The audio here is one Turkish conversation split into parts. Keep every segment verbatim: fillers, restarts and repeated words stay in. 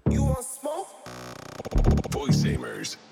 You want smoke? Voiceamers.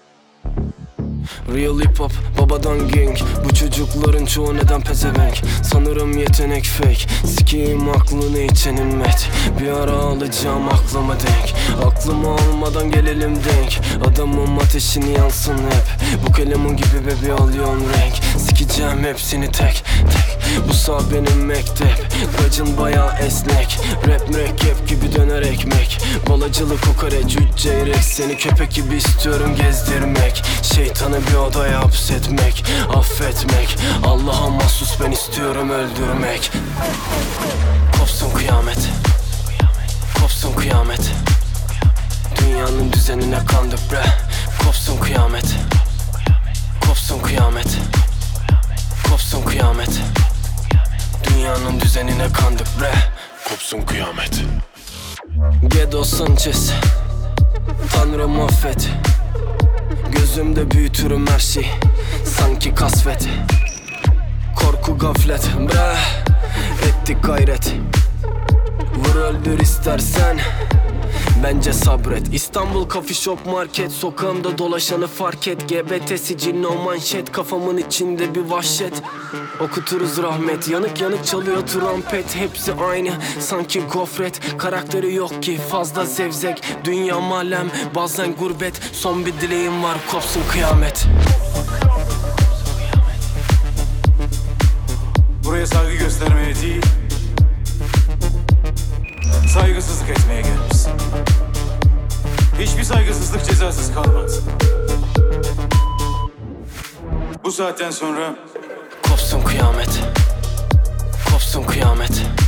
Real hip hop, babadan gang. Bu çocukların çoğu neden pezevenk? Sanırım yetenek fake. Sikeyim aklını içenin met. Bir ara alacağım aklıma denk. Aklıma almadan gelelim denk. Adamım ateşini yansın hep. Bu kelimun gibi bebi alıyorsun renk. Sikeceğim hepsini tek tek. Bu sağ benim mektep. Gacın bayağı esnek. Rap mürekkep gibi döner ekmek. Balacılı kokoreç üç çeyrek. Seni köpek gibi istiyorum gezdirmek. Şeytanı bir odaya hapsetmek. Affetmek. Allah'a mahsus ben istiyorum öldürmek. Kopsun kıyamet. Kopsun kıyamet. Dünyanın düzenine kandık bre. Kopsun kıyamet. Kopsun kıyamet. Kopsun kıyamet. Dünyanın düzenine kandık bre. Kopsun kıyamet. Gedo Sanchez. Tanrım affet. Gözümde büyütürüm her şey. Sanki kasvet. Korku gaflet bre. Ettik gayret. Vur öldür istersen. Bence sabret. İstanbul Coffee Shop Market. Sokağımda dolaşanı fark et. G B T sicilli o manşet. Kafamın içinde bir vahşet. Okuturuz rahmet. Yanık yanık çalıyor trompet. Hepsi aynı sanki gofret. Karakteri yok ki fazla zevzek. Dünya malem bazen gurbet. Son bir dileğim var kopsun kıyamet. Buraya saygı göstermeye değil, saygısızlık etmeye gelmişsin. Hiçbir saygısızlık cezasız kalmaz. Bu saatten sonra Kopsun kıyamet. Kopsun kıyamet.